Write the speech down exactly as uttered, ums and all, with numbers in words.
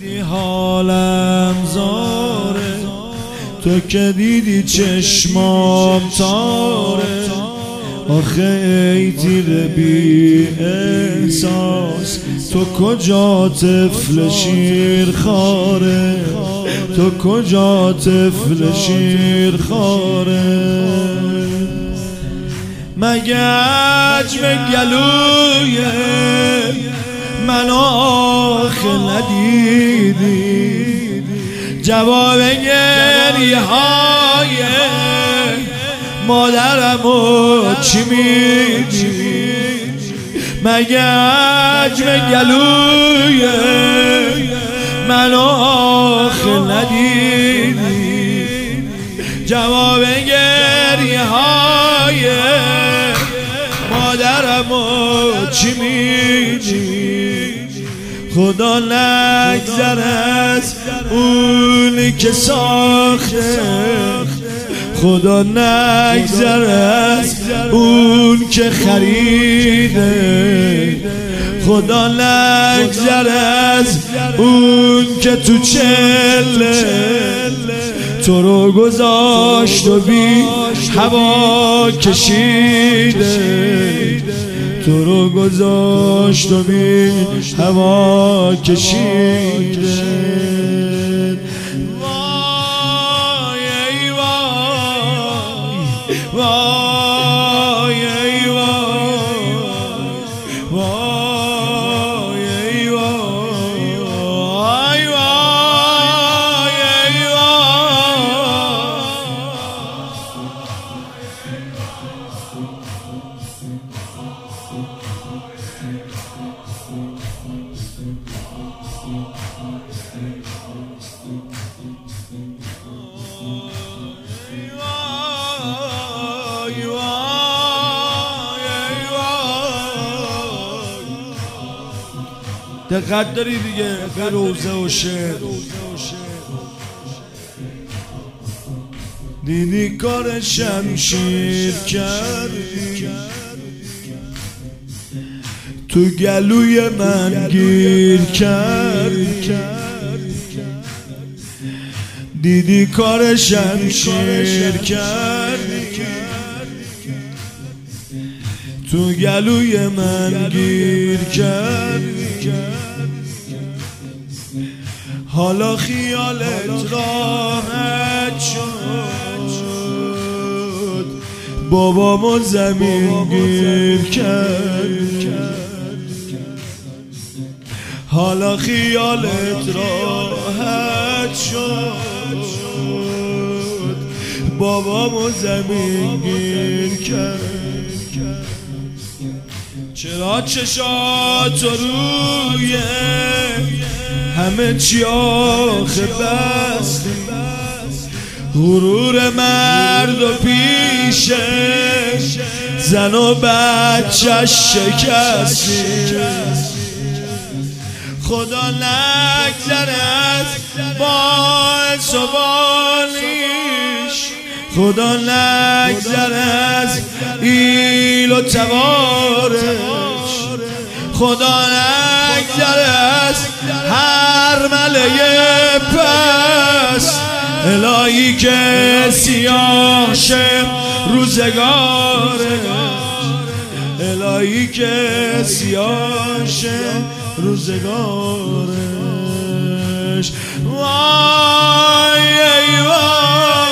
دیدی حالم زاره، تو که دیدی چشمام تاره. آخه ای تیر بی احساس، تو کجا طفل شیر خاره، تو کجا طفل شیر خاره. مگه عجم گلوی منو آخه ندیدی، جواب گریه های مادرمو چی میدی؟ مگه عجم گلوی منو آخه ندیدی، جواب گریه های مادرمو چی میدی؟ خدا نگذر از اونی که ساخته، خدا نگذر از اون که خریده، خدا نگذر از اون که تو چله تو رو گذاشت و بی هوا کشیده، تو رو گذاشت و بی هوا کشیده. وای ای وای، وای ای وای، وای ای وای، وای وای ای دقت داری دیگه به روزه و شعر. دیدی کار شمشیر کردی، تو گلوی من گیر کردی، دیدی کار شمشیر کردی، تو گلوی من گیر کردی. حالا خیالت راحت شد، بابامو زمین گیر کرد. حالا خیالت راحت شد، بابامو زمین گیر کرد. چرا چشات روی همه چی آخه بستی، غرور مرد و پیش زن و بچه‌ش شکستی. خدا نگذر از باعث و بانیش، خدا نگذر از ایل و توارش، خدا نگذر از هر مله‌ی پس، الهی که سیاه شه روزگارش، الهی که سیاه شه روزگارش. وای ای وای